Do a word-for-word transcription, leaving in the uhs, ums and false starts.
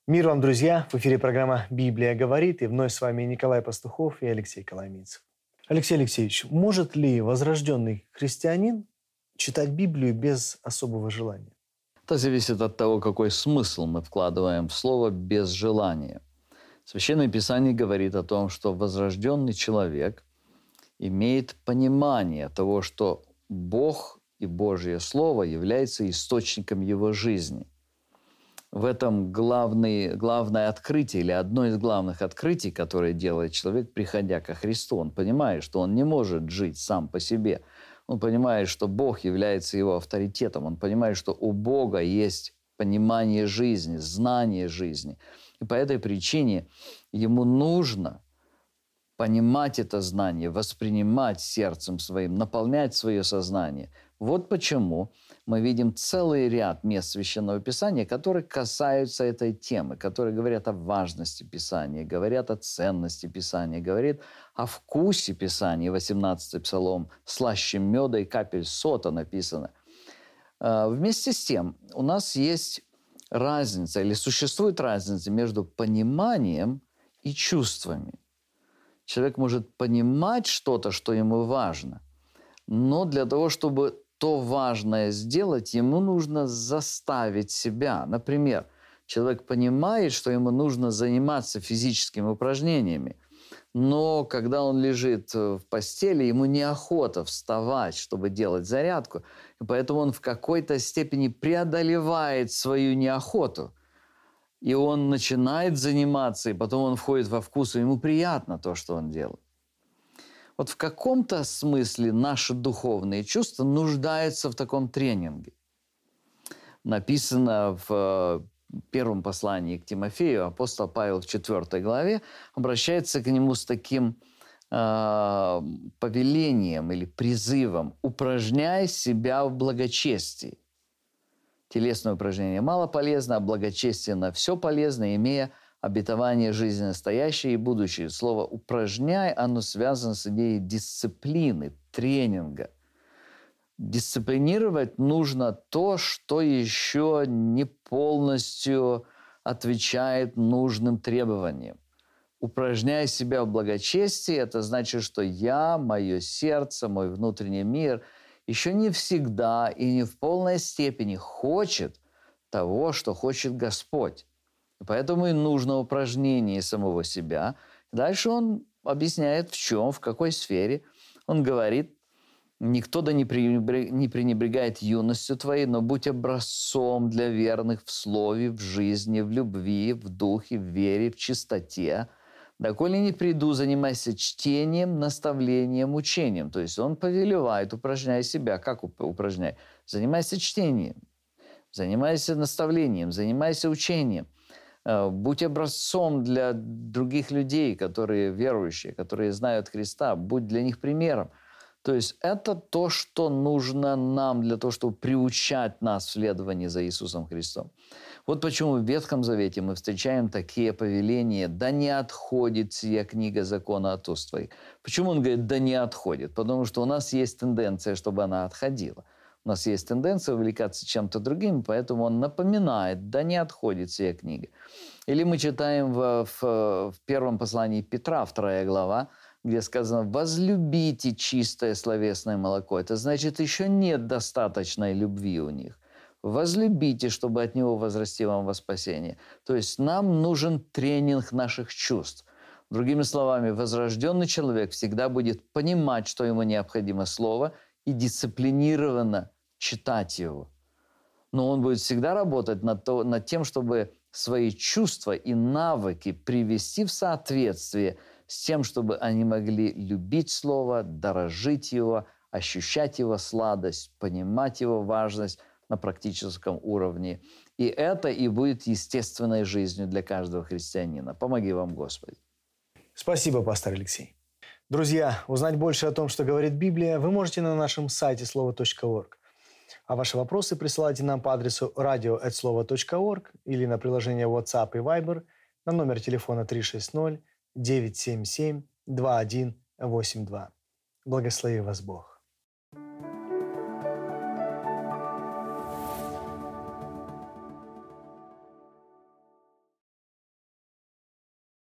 Мир вам, друзья! В эфире программа «Библия говорит», и вновь с вами Николай Пастухов и Алексей Коломийцев. Алексей Алексеевич, может ли возрожденный христианин читать Библию без особого желания? Это зависит от того, какой смысл мы вкладываем в слово «без желания». Священное Писание говорит о том, что возрожденный человек имеет понимание того, что Бог и Божье Слово является источником его жизни. В этом главный, главное открытие или одно из главных открытий, которое делает человек, приходя ко Христу. Он понимает, что он не может жить сам по себе. Он понимает, что Бог является его авторитетом. Он понимает, что у Бога есть понимание жизни, знание жизни. И по этой причине ему нужно понимать это знание, воспринимать сердцем своим, наполнять свое сознание. Вот почему мы видим целый ряд мест Священного Писания, которые касаются этой темы, которые говорят о важности Писания, говорят о ценности Писания, говорят о вкусе Писания. восемнадцатый Псалом «Слаще меда и капель сота» написано. Вместе с тем у нас есть разница, или существует разница между пониманием и чувствами. Человек может понимать что-то, что ему важно, но для того, чтобы то важное сделать, ему нужно заставить себя. Например, человек понимает, что ему нужно заниматься физическими упражнениями, но когда он лежит в постели, ему неохота вставать, чтобы делать зарядку, и поэтому он в какой-то степени преодолевает свою неохоту. И он начинает заниматься, и потом он входит во вкус, и ему приятно то, что он делает. Вот в каком-то смысле наши духовные чувства нуждаются в таком тренинге. Написано в первом послании к Тимофею, апостол Павел в четвёртой главе обращается к нему с таким э, повелением или призывом: «Упражняй себя в благочестии». Телесное упражнение мало полезно, а благочестие на все полезно, имея обетование жизни настоящей и будущей. Слово «упражняй», оно связано с идеей дисциплины, тренинга. Дисциплинировать нужно то, что еще не полностью отвечает нужным требованиям. Упражняй себя в благочестии – это значит, что я, мое сердце, мой внутренний мир – еще не всегда и не в полной степени хочет того, что хочет Господь. И поэтому и нужно упражнение самого себя. Дальше он объясняет, в чем, в какой сфере. Он говорит: «Никто да не пренебрегает юностью твоей, но будь образцом для верных в слове, в жизни, в любви, в духе, в вере, в чистоте. Доколе не приду, занимайся чтением, наставлением, учением». То есть он повелевает: упражняй себя. Как упражняй? Занимайся чтением, занимайся наставлением, занимайся учением. Будь образцом для других людей, которые верующие, которые знают Христа. Будь для них примером. То есть это то, что нужно нам для того, чтобы приучать нас в следовании за Иисусом Христом. Вот почему в Ветхом Завете мы встречаем такие повеления: «Да не отходит сия книга закона от уст твоих». Почему он говорит «да не отходит»? Потому что у нас есть тенденция, чтобы она отходила. У нас есть тенденция увлекаться чем-то другим, поэтому он напоминает: «да не отходит сия книга». Или мы читаем в, в, в первом послании Петра, вторая глава, где сказано: «Возлюбите чистое словесное молоко». Это значит, еще нет достаточной любви у них. Возлюбите, чтобы от него возрасти вам во спасение. То есть нам нужен тренинг наших чувств. Другими словами, возрожденный человек всегда будет понимать, что ему необходимо слово, и дисциплинированно читать его. Но он будет всегда работать над, то, над тем, чтобы свои чувства и навыки привести в соответствие с тем, чтобы они могли любить слово, дорожить его, ощущать его сладость, понимать его важность на практическом уровне. И это и будет естественной жизнью для каждого христианина. Помоги вам, Господи. Спасибо, пастор Алексей. Друзья, узнать больше о том, что говорит Библия, вы можете на нашем сайте слово точка орг. А ваши вопросы присылайте нам по адресу радио эт слова точка орг или на приложение WhatsApp и Viber на номер телефона три шесть ноль девять семь семь два один восемь два. Благослови вас Бог.